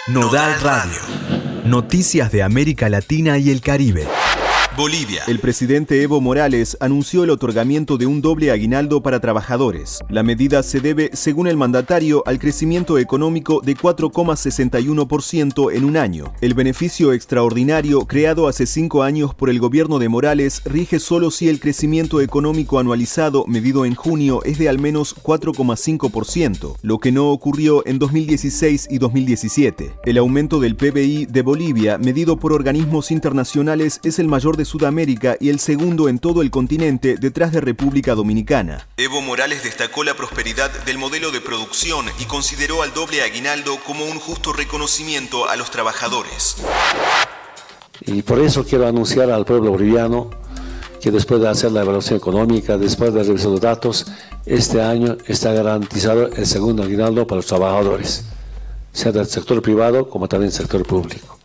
Nodal Radio. Noticias de América Latina y el Caribe. Bolivia. El presidente Evo Morales anunció el otorgamiento de un doble aguinaldo para trabajadores. La medida se debe, según el mandatario, al crecimiento económico de 4,61% en un año. El beneficio extraordinario, creado hace 5 años por el gobierno de Morales, rige solo si el crecimiento económico anualizado, medido en junio, es de al menos 4,5%, lo que no ocurrió en 2016 y 2017. El aumento del PBI de Bolivia, medido por organismos internacionales, es el mayor de Sudamérica y el segundo en todo el continente, detrás de República Dominicana. Evo Morales destacó la prosperidad del modelo de producción y consideró al doble aguinaldo como un justo reconocimiento a los trabajadores. Y por eso quiero anunciar al pueblo boliviano que después de hacer la evaluación económica, después de revisar los datos, este año está garantizado el segundo aguinaldo para los trabajadores, sea del sector privado como también del sector público.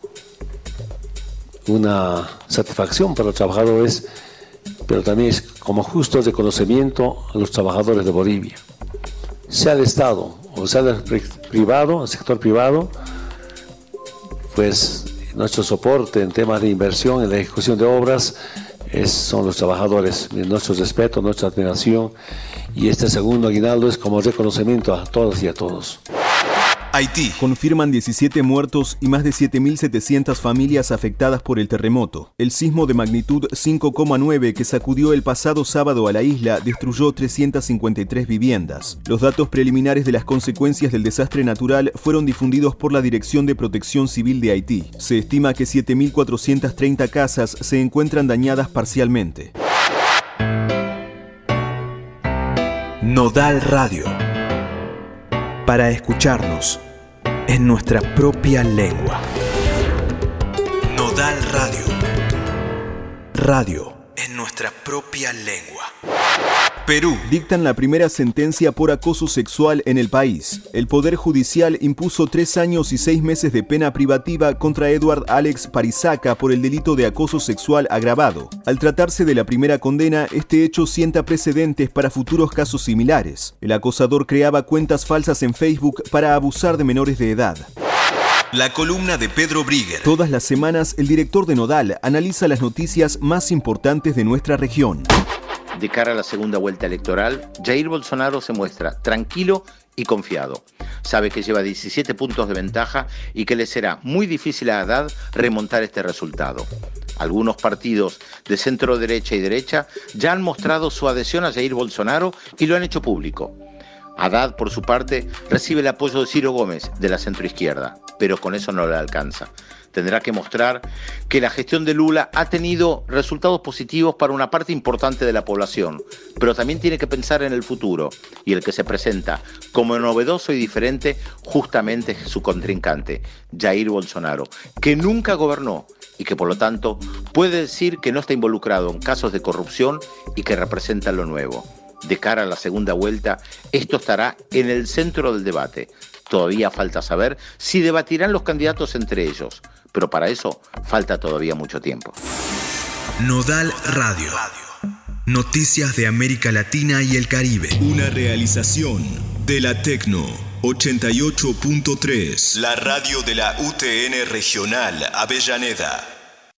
Una satisfacción para los trabajadores, pero también es como justo reconocimiento a los trabajadores de Bolivia. Sea el Estado o sea el privado, el sector privado, pues nuestro soporte en temas de inversión, en la ejecución de obras, son los trabajadores. Nuestro respeto, nuestra admiración, y este segundo aguinaldo es como reconocimiento a todas y a todos. Haití. Confirman 17 muertos y más de 7.700 familias afectadas por el terremoto. El sismo de magnitud 5,9 que sacudió el pasado sábado a la isla destruyó 353 viviendas. Los datos preliminares de las consecuencias del desastre natural fueron difundidos por la Dirección de Protección Civil de Haití. Se estima que 7.430 casas se encuentran dañadas parcialmente. Nodal Radio. Para escucharnos en nuestra propia lengua. Nodal Radio. Radio en nuestra propia lengua. Perú. Dictan la primera sentencia por acoso sexual en el país. El Poder Judicial impuso 3 años y 6 meses de pena privativa contra Edward Alex Parizaca por el delito de acoso sexual agravado. Al tratarse de la primera condena, este hecho sienta precedentes para futuros casos similares. El acosador creaba cuentas falsas en Facebook para abusar de menores de edad. La columna de Pedro Brigger. Todas las semanas, el director de Nodal analiza las noticias más importantes de nuestra región. De cara a la segunda vuelta electoral, Jair Bolsonaro se muestra tranquilo y confiado. Sabe que lleva 17 puntos de ventaja y que le será muy difícil a Haddad remontar este resultado. Algunos partidos de centro derecha y derecha ya han mostrado su adhesión a Jair Bolsonaro y lo han hecho público. Haddad, por su parte, recibe el apoyo de Ciro Gómez, de la centroizquierda, pero con eso no le alcanza. Tendrá que mostrar que la gestión de Lula ha tenido resultados positivos para una parte importante de la población, pero también tiene que pensar en el futuro, y el que se presenta como novedoso y diferente justamente es su contrincante, Jair Bolsonaro, que nunca gobernó y que por lo tanto puede decir que no está involucrado en casos de corrupción y que representa lo nuevo. De cara a la segunda vuelta, esto estará en el centro del debate. Todavía falta saber si debatirán los candidatos entre ellos, pero para eso falta todavía mucho tiempo. Nodal Radio. Noticias de América Latina y el Caribe. Una realización de la Tecno 88.3. La radio de la UTN Regional Avellaneda.